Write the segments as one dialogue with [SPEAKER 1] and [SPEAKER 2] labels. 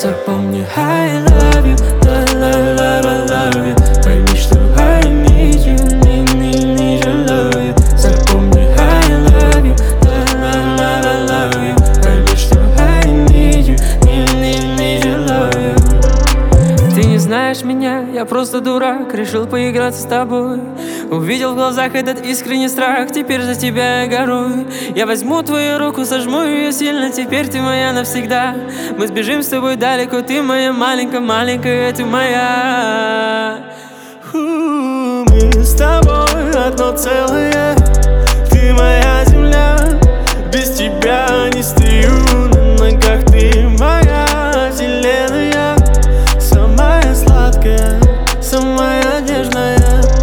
[SPEAKER 1] Запомни, I love you, love you. Пойми, что I need you, need your love you. Запомни, I love you, love you. Пойми, что I need you, need your love you. Ты не знаешь меня, я просто дурак, решил поиграться с тобой. Увидел в глазах этот искренний страх, теперь за тебя я горую. Я возьму твою руку, сожму ее сильно, теперь ты моя навсегда. Мы сбежим с тобой далеко, ты моя маленькая, ты моя.
[SPEAKER 2] Мы с тобой одно целое, ты моя земля, без тебя не стою на ногах. Ты моя вселенная, самая сладкая, самая нежная.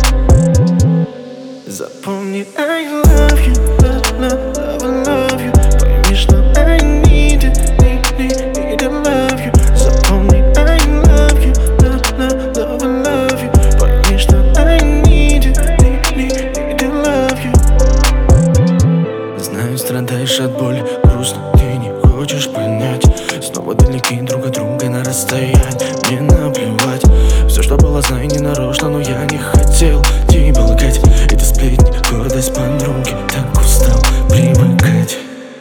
[SPEAKER 2] Запомни, I love you, love you. Пойми, что I need you, need to love you. Запомни, I love you, love you. Пойми, что I need you, need to love you. Знаю, страдаешь от боли, грустно, ты не хочешь понять. Снова далеки друг от друга на расстоянии, мне наплевать. Все, что было, знаю, не нарочно, но я не хотел тебе лгать. Это сплетни, гордость подруги, так устал привыкать.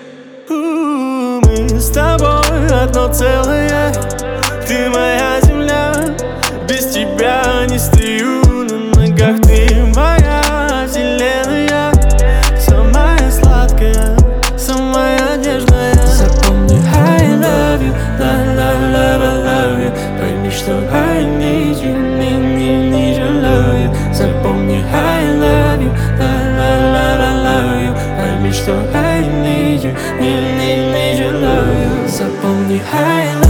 [SPEAKER 2] Мы с тобой одно целое, ты моя земля, без тебя не стою на ногах. Ты моя вселенная, самая сладкая, самая нежная.
[SPEAKER 1] Запомни, I love you, love you. Пойми, что I need you, need your love you. Запомни, I love you, love you. Пойми, что I need you, need your love you. Запомни, I love you.